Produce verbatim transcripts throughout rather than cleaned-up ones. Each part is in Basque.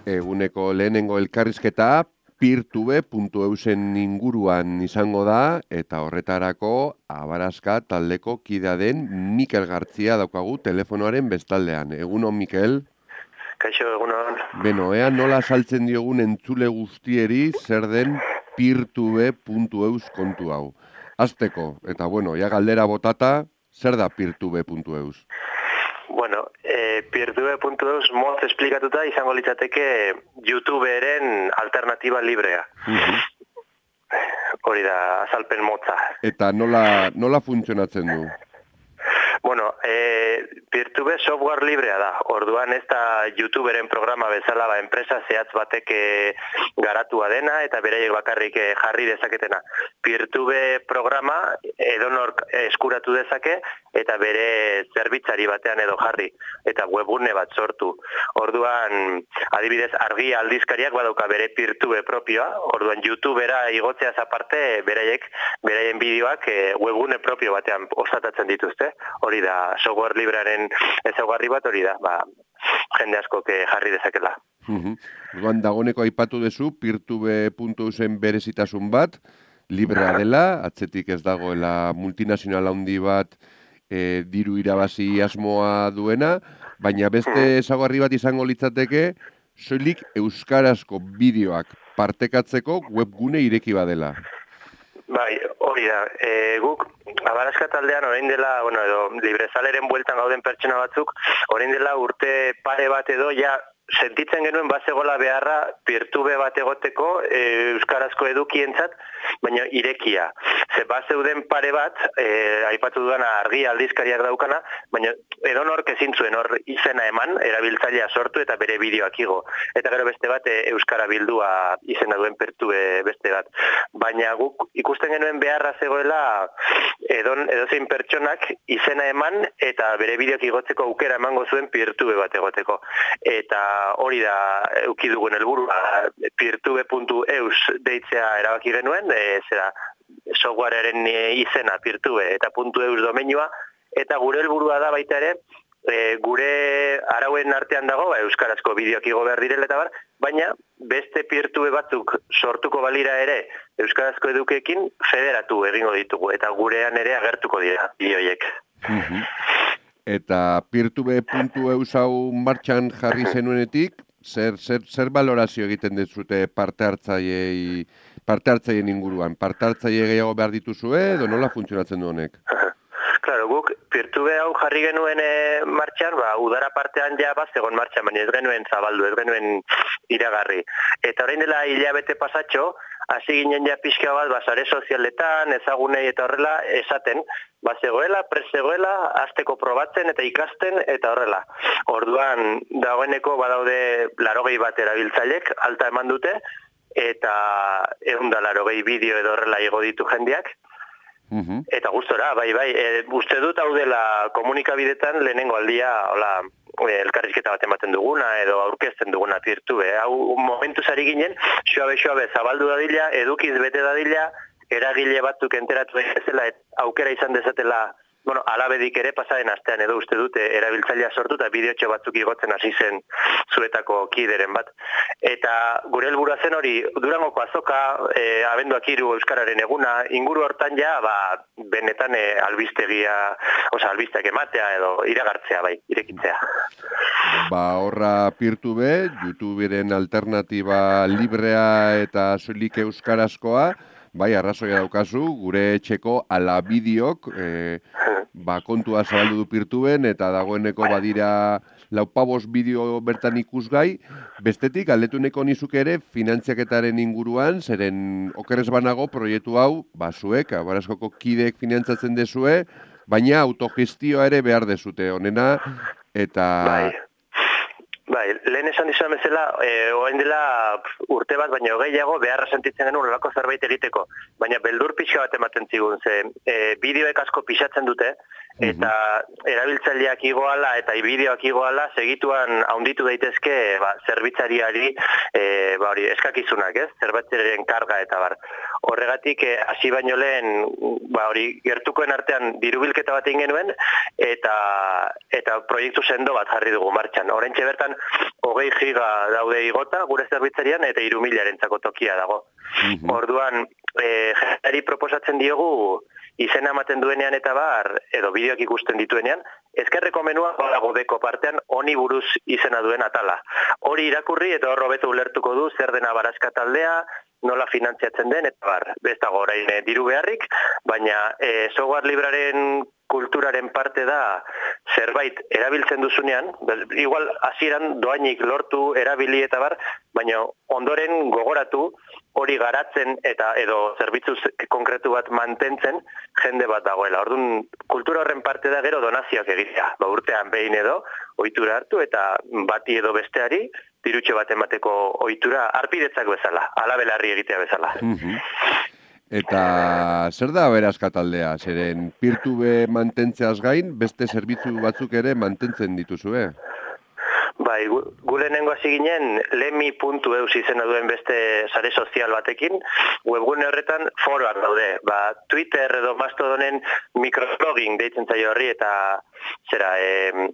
Eguneko lehenengo elkarrizketa peertube puntu eusen inguruan izango da, eta horretarako Abaraska taldeko kidea den Mikel Gartzia daukagu telefonoaren bestaldean. Egunon, Mikel? Kaixo, egunon. Beno, ea nola saltzen diogun entzule guztieri zer den peertube puntu eus kontu hau. Azteko, eta bueno, ja galdera botata, zer da peertube puntu eus? Bueno, eh, peertube puntu eus moz esplikatuta izango litzateke YouTuberen alternatiba librea. Uh-huh. Hori da, azalpen motza. Eta nola, nola funtzionatzen du? Bueno, eh, peertube software librea da. Orduan ez da YouTuberen programa bezala ba, enpresa zehatz batek e, garatua dena eta beraiek bakarrik e, jarri dezaketena. Peertube programa edonork eskuratu dezake eta bere zerbitzari batean edo jarri eta webgune bat sortu. Orduan, adibidez, argi aldizkariak badauka bere peertube propioa. Orduan, YouTubera igotzeaz aparte beraiek beraien bideoak e, webgune propio batean osatatzen dituzte. Hori da, software librearen ezaugarri bat hori da, ba, jende askok jarri dezakela. Orduan, dagoneko aipatu duzu, peertube puntu eusen berezitasun bat, librea dela, atzetik ez dagoela multinazional handi bat e, diru irabazi asmoa duena, baina beste ezaugarri bat izango litzateke, soilik euskarazko bideoak partekatzeko webgune ireki badela. Bai, hori da. E, guk, Abaraska taldean orain dela, bueno, edo librezaleren bueltan gauden pertsona batzuk, orain dela urte pare bat edo, ja, sentitzen genuen bazegola beharra peertube bat egoteko e, euskarazko edukientzat, baina irekia. Ze bazeuden pare bat, e, aipatu duana argi aldizkariak daukana, baina edonork ezin zuen hor izena eman, erabiltzailea sortu eta bere bideoak igo. Eta gero beste bat e, euskara bildua izena duen peertube beste bat. Baina guk ikusten genuen beharra zegoela edon, edozein pertsonak izena eman eta bere bideoak igotzeko aukera emango zuen peertube bat egoteko. Eta hori da eduki dugun helburua peertube puntu eus deitzea erabaki genuen, e, zera softwarearen izena peertube eta .eus domeinua, eta gure helburua da baita ere, e, gure arauen artean dago, ba, euskarazko bideoak igo behar direla eta bar, baina beste peertube batzuk sortuko balira ere euskarazko edukekin federatu egingo ditugu, eta gurean ere agertuko dira bideoiek. Uh-huh. Eta peertube puntu eus hau martxan jarri zenuenetik, zer, zer, zer valorazio egiten dezute parte hartzaileei, parte hartzaileen inguruan? Parte hartzaile gehiago behar dituzue edo nola funtzionatzen du honek? Claro, guk peertube hau jarri genuen e, martxan, ba, udara partean ja bazegon martxan, baina ez genuen zabaldu, ez genuen iragarri. Eta orain dela hilabete pasatxo, hasi ginen ja pixka bat, ba, sare sozialetan, ezagunei eta horrela esaten, bazegoela, prezegoela, hasteko probatzen eta ikasten eta horrela. Orduan, dagoeneko badaude larogei bat erabiltzailek, alta eman dute, eta ehun da larogei bideo edo horrela igo ditu jendeak. Uh-huh. Eta gustora, bai, bai, e, uste dut hau dela komunikabidetan lehenengo aldia, hola, e, elkarrizketa bat ematen duguna edo aurkezten duguna peertube. Hau momentuz ari ginen, xoabe-xoabe zabaldu dadila, edukiz bete dadila, eragile batzuk enteratu ezela, aukera izan dezatela, bueno, alabedik ere pasaren astean edo uste dute erabiltzailea sortu eta bideotxo batzuk igotzen hasi zen zuetako kideren bat. Eta gure helburua zen hori, Durangoko azoka, e, abenduak hiru euskararen eguna, inguru hortan ja, ba, benetan e, albistegia, oza, albisteak ematea edo iragartzea, bai, irekitzea. Ba, horra peertube, YouTuberen alternatiba librea eta soilik euskarazkoa, bai, arrazoia daukazu, gure etxeko ala bideok, e, ba, kontua zabaldu du peertuben, eta dagoeneko badira laupabos bideo bertan ikusgai, bestetik, aldetuneko nizuk ere, finantziaketaren inguruan, zeren okerrez banago proiektu hau, ba, zuek, Abaraskoko kideek finantzatzen dezue, baina autogestioa ere behar dezute, honena, eta... Bai. Bai, lehen esan dizuen bezala, e, orain dela urte bat, baina gehiago beharra sentitzen genuen olako zerbait egiteko. Baina beldur pixka bat ematen zigun, ze e, bideoek asko pixatzen dute, eta erabiltzaileak igoala eta bideoak igoala segituan haunditu daitezke ba, zerbitzariari e, ba, hori, eskakizunak, ez? Zerbitzariaren karga eta bar. Horregatik, hasi baino lehen, ba, hori, gertukoen artean dirubilketa bat egin genuen, eta, eta proiektu sendo bat jarri dugu martxan. Horrentxe bertan, hogei giga daude igota gure zerbitzarian, eta hiru milarentzako tokia dago. Mm-hmm. Orduan, e, jendeari proposatzen diogu, izena ematen duenean eta bar, edo bideoak ikusten dituenean, ezkerreko menua dago beko partean honi buruz izena duen atala. Hori irakurri eta hor hobeto ulertuko du zer dena Baraska taldea, nola finantziatzen den, eta bar, ez dago orain e, diru beharrik, baina e, software librearen kulturaren parte da zerbait erabiltzen duzunean, igual hasieran doainik lortu erabili eta bar, baina ondoren gogoratu hori garatzen eta edo zerbitzu konkretu bat mantentzen jende bat dagoela. Orduan, kultura horren parte da gero donazioak egitea. Ba, urtean behin edo ohitura hartu eta bati edo besteari dirutxo bat emateko ohitura arpidetzak bezala, alabelarri egitea bezala. Mm-hmm. Eta zer da Baraska taldea? Zeren PeerTube mantentzeaz gain, beste zerbitzu batzuk ere mantentzen dituzue? Bai, gu lehenengo hasi ginen lemi puntu eus izena duen beste sare sozial batekin, webgune horretan foroak daude. Ba, Twitter edo Mastodonen microblogging deitzen zaio horri eta zera, e,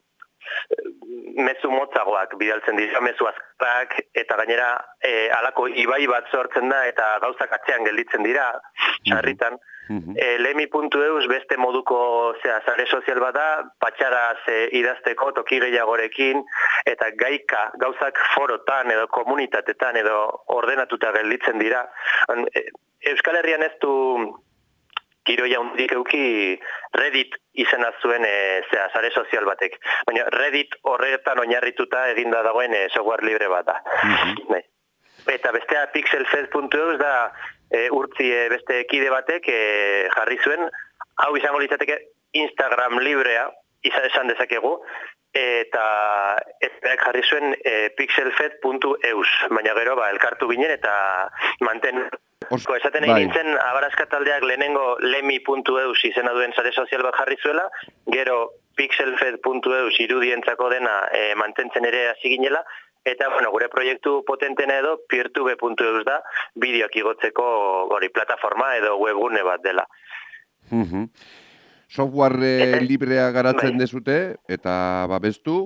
mezu motzagoak bidaltzen dira, mezu azkarrak, eta gainera e, alako ibai bat sortzen da eta gauzak atzean gelditzen dira, sarritan. Mm-hmm. E, lemi puntu eus beste moduko zera, sare sozial bat da, patxaraz e, idazteko toki gehiagorekin, eta gaika gauzak forotan edo komunitatetan edo ordenatuta gelditzen dira. E, Euskal Herrian ez du tiroia hundik euki Reddit izena zuen e, zera, sare sozial batek. Baina Reddit horretan oinarrituta eginda dagoen e, software libre bat da. Mm-hmm. Eta bestea pixelfed puntu eus da e, urtzi e, beste kide batek e, jarri zuen, hau izango litzateke Instagram librea, izan esan dezakegu, eta ezberak jarri zuen e, pixelfed puntu eus, baina gero ba, elkartu ginen eta manten... Osko, esaten egin nintzen, Baraska taldeak lehenengo lemi puntu eus izena duen sare sozial bat jarri zuela, gero pixelfed puntu eus irudientzako dena e, mantentzen ere hasi ginela, eta bueno, gure proiektu potentena edo PeerTube puntu eus da, bideoak igotzeko hori plataforma edo webgune bat dela. Mm-hmm. Software eta, librea garatzen bai. Dezute, eta babestu,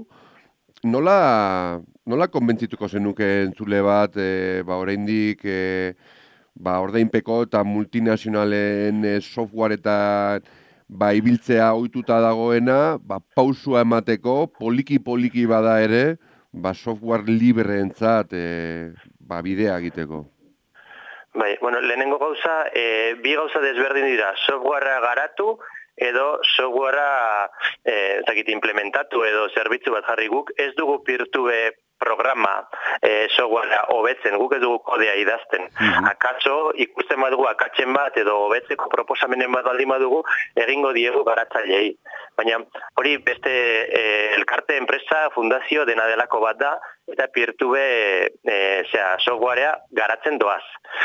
nola, nola konbentzituko zenuke entzule bat, e, ba, oraindik, e, ba, ordainpeko eta multinazionalen e, software eta ba, ibiltzea ohituta dagoena, ba, pausua emateko, poliki-poliki bada ere, ba, software libreentzat e, ba, bidea egiteko. Bai, bueno, lehenengo gauza, e, bi gauza desberdin dira, softwarea garatu, edo softwarea e, zakit, implementatu edo zerbitzu bat jarri guk, ez dugu PeerTube programa e, softwarea hobetzen, guk ez dugu kodea idazten. Mm-hmm. Akaso ikusten badugu akatzen bat edo hobetzeko proposamenen bat baldin badugu egingo diegu garatzailei. Baina hori beste e, elkarte enpresa, fundazio dena delako bat da eta PeerTube e, zera, softwarea garatzen doaz.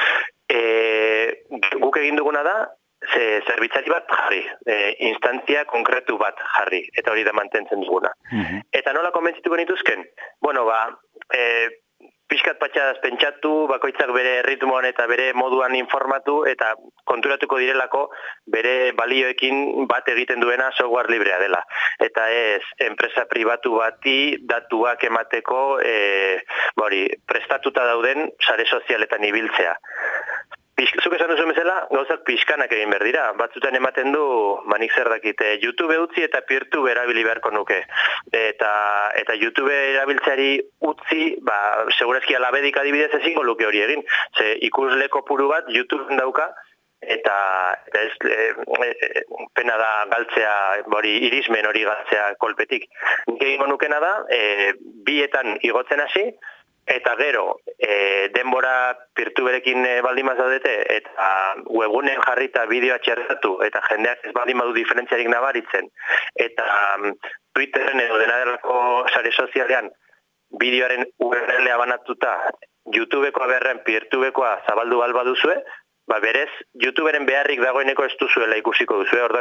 E, guk egin duguna da Ze, zerbitzari bat jarri, e, instantzia konkretu bat jarri, eta hori da mantentzen duguna. Mm-hmm. Eta nola konbentzituko nituzken? Bueno, ba, e, pixkat patxadaz pentsatu, bakoitzak bere ritmoan eta bere moduan informatu, eta konturatuko direlako bere balioekin bat egiten duena software librea dela. Eta ez, enpresa pribatu bati datuak emateko e, bori, prestatuta dauden sare sozialetan ibiltzea. Zuk esan duzu bezala, gauzak pixkanak egin behar dira. Batzutan ematen du, manik zer dakit, YouTube utzi eta PeerTube erabili beharko nuke. Eta, eta YouTube erabiltzeari utzi, ba, segurazki alabedik adibidez ezingo luke hori egin. Ze ikusle kopuru bat YouTubeen dauka, eta, eta ez, e, e, pena da galtzea, hori irismen hori galtzea kolpetik. Nik egingo nukena da, e, bietan igotzen hasi, eta gero, e, denbora PeerTuberekin e, baldin zaudete, eta webgunen jarrita bideoa txertatu, eta jendeak ez baldin badu diferentziarik nabaritzen, eta um, Twitteren edo denadelako sare sozialean bideoaren U R L-a banatuta, YouTubeko beharren PeerTubekoa zabaldu balba duzue, ba berez, YouTuberen beharrik dagoeneko ez duzuela ikusiko duzue, ordan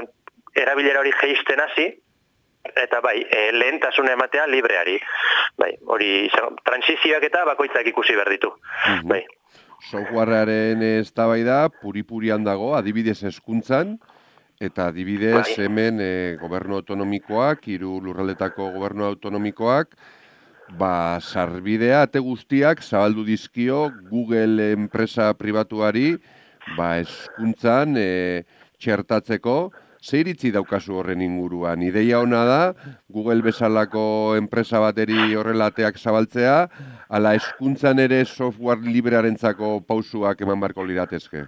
erabilera hori jeisten hasi, eta bai, e, lehentasuna ematea libreari. Bai, hori transizioak eta bakoitzak ikusi behar ditu. Mm-hmm. Bai. Softwarearen eztabaida puri-purian dago, adibidez hezkuntzan, eta adibidez bai. Hemen e, gobernu autonomikoak, hiru lurraldetako gobernu autonomikoak, ba, sarbidea, ate guztiak, zabaldu dizkio Google enpresa pribatuari, ba, hezkuntzan e, txertatzeko. Ze iritzi daukazu horren inguruan? Ideia ona da, Google bezalako enpresa bateri horrelateak zabaltzea, ala hezkuntzan ere software librearentzako pausuak eman barko liratezke?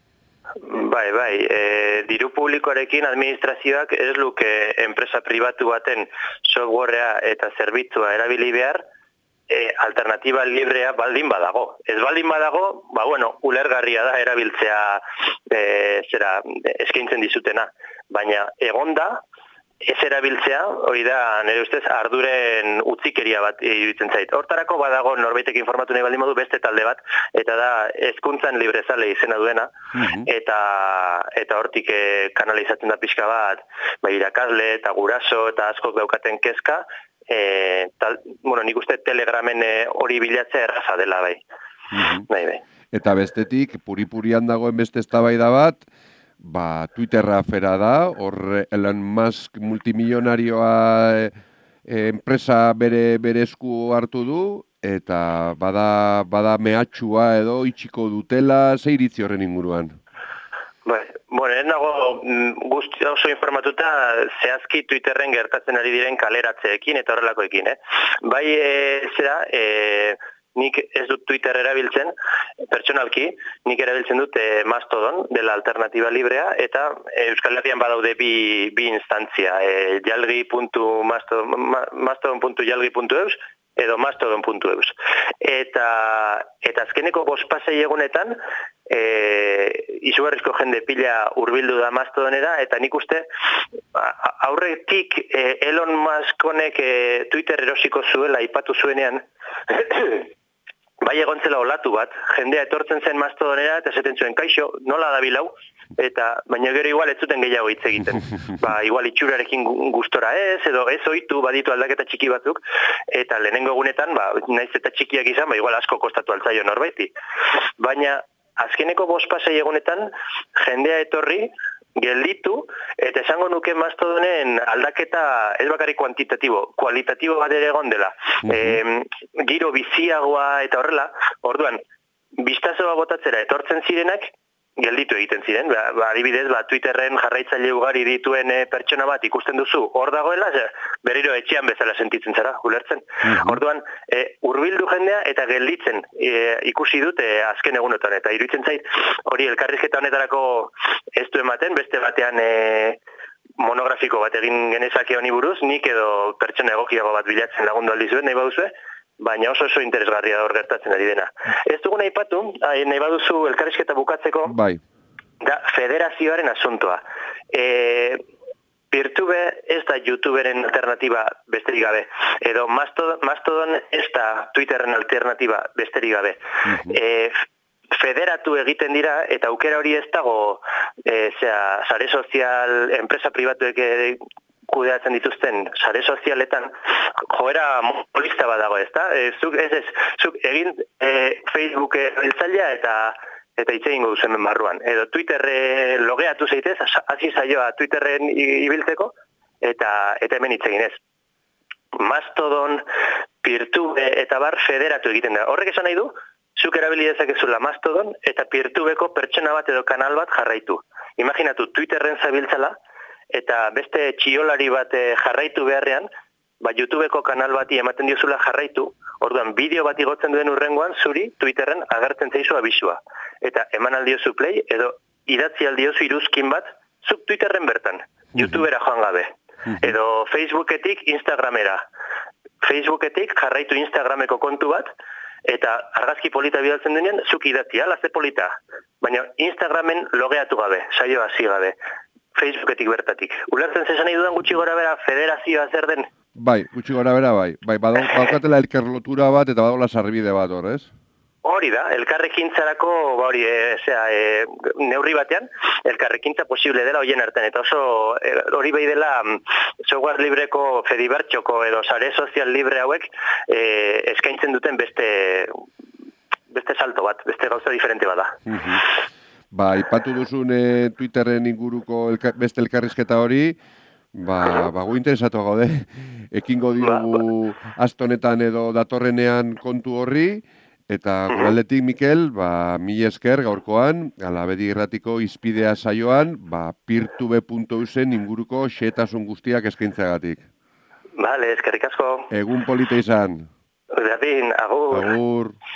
Bai, bai, e, diru publikoarekin administrazioak ez luke enpresa pribatu baten softwarea eta zerbitzua erabili behar, e, alternatiba librea baldin badago. Ez baldin badago, ba bueno, ulergarria da erabiltzea e, zera eskaintzen dizutena. Baina egonda, ez erabiltzea, hori da, nire ustez, arduren utzikeria bat iruditzen zait. Hortarako badago norbaitek informatu nahi baldin modu beste talde bat, eta da hezkuntzan librezale izena duena, mm-hmm. eta eta hortik e, kanalizatzen da pixka bat, ba, irakasle eta guraso eta askok daukaten kezka, e, tal, bueno, nik uste Telegramen hori e, bilatzea erraza dela, bai. Mm-hmm. Bai, bai. Eta bestetik, puri-purian dagoen beste eztabaida bat, ba, Twitterra afera da, hor Elon Musk multimilionarioa e, e, enpresa bere, bere esku hartu du, eta bada, bada mehatxua edo itxiko dutela, ze iritzi horren inguruan? Bai, bueno, ez nago guzti oso informatuta zehazki Twitterren gertatzen ari diren kaleratzeekin eta horrelakoekin, eh? Bai, e, zera, e, nik ez dut Twitter erabiltzen, pertsonalki, nik erabiltzen dut e, Mastodon, dela alternatiba librea, eta e, Euskal Herrian badaude bi, bi instantzia, e, jalgi puntu mastodon puntu jalgi puntu eus, edo mastodon puntu eus. Eta, eta azkeneko bospasei egunetan, e, izugarrizko jende pila hurbildu da Mastodonera, eta nik uste, aurretik e, Elon Musk honek e, Twitter erosiko zuela aipatu zuenean, bai egontzela olatu bat, jendea etortzen zen Mastodonera eta esaten zuen, kaixo, nola da bilau, eta baina gero igual ez zuten gehiago hitz egiten. Ba, igual itxurarekin gustora ez, edo ez ohitu baditu aldaketa txiki batzuk, eta lehenengo egunetan, ba, naiz eta txikiak izan, ba, igual asko kostatu altzaio norbaiti. Baina, azkeneko bospasei egunetan, jendea etorri, gelditu, eta esango nuke Mastodonen aldaketa ez bakarrik kuantitatibo, kualitatibo bat ere egon dela. Uh-huh. E, giro biziagoa eta horrela, orduan, bistazoa botatzera etortzen zirenak, gelditu egiten ziren. Ba, ba, adibidez, ba, Twitterren jarraitzaile ugari dituen e, pertsona bat ikusten duzu, hor dagoela, ze, berriro etxean bezala sentitzen zara, ulertzen. Uh-huh. Orduan, e, hurbildu jendea eta gelditzen e, ikusi dut e, azken egunotan, eta iruditzen zait, hori elkarrizketa honetarako ez du ematen, beste batean e, monografiko bat egin genezake honi buruz, nik edo pertsona egokiago bat bilatzen lagundu aldizuen, nahi baduzue, baina oso oso interesgarria da hor gertatzen ari dena. Ez dugu nahi patu, nahi baduzu elkarrizketa bukatzeko, bai. Da federazioaren asuntoa. E, Peertube ez da YouTuberen alternatiba besterik gabe, edo Mastodon, Mastodon ez da Twitterren alternatiba besterik gabe. Uh-huh. E, federatu egiten dira, eta aukera hori ez dago, e, zera, sare sozial, enpresa pribatuek kudeatzen dituzten sare sozialetan joera monopolista bat dago, ezta? E, zuk ez ez, zuk egin e, Facebook erabiltzailea eta eta hitz egingo duzen barruan. Edo Twitter e, logeatu zaitez, hasi zaioa Twitterren ibiltzeko eta eta hemen hitz eginez. Mastodon, Peertube eta bar federatu egiten da. Horrek esan nahi du, zuk erabili dezakezula Mastodon eta Peertubeko pertsona bat edo kanal bat jarraitu. Imaginatu Twitterren zabiltzala, eta beste txiolari bat jarraitu beharrean, ba YouTubeko kanal bati ematen diozula jarraitu, orduan bideo bat igotzen duen urrengoan zuri Twitterren agertzen zaizu abisua. Eta eman aldiozu play, edo idatzi aldiozu iruzkin bat, zuk Twitterren bertan, uh-huh. YouTubera joan gabe. Uh-huh. Edo Facebooketik Instagramera. Facebooketik jarraitu Instagrameko kontu bat, eta argazki polita bidaltzen denean, zuk idatzi, ala ze polita. Baina Instagramen logeatu gabe, saio hasi gabe. Facebooketik bertatik. Ulertzen zesan nahi dudan gutxi gora bera federazioa zer den? Bai, gutxi gora bera bai. Bai, badaukatela elkarlotura bat eta badagoela sarbide bat hor, ez? Hori da, elkarrekintzarako, ba hori, e, zera, e, neurri batean, elkarrekintza posible dela hoien artean, eta oso e, hori behi dela software libreko Fedibertsoko edo sare sozial libre hauek e, eskaintzen duten beste beste salto bat, beste gauza diferente bada. Uh-huh. Ba, ipatu duzun e, Twitterren inguruko elka, beste elkarrizketa hori, ba, ba gu interesatu gaude, ekingo diogu ba, ba. astonetan edo datorrenean kontu horri, eta guraldetik, Mikel, ba, mila esker gaurkoan, Alabedi Irratiko izpidea saioan, ba, peertube puntu eusen inguruko xehetasun guztiak eskaintzeagatik. Vale, eskerrik asko. Egun polita izan. Berdin, agur. Agur.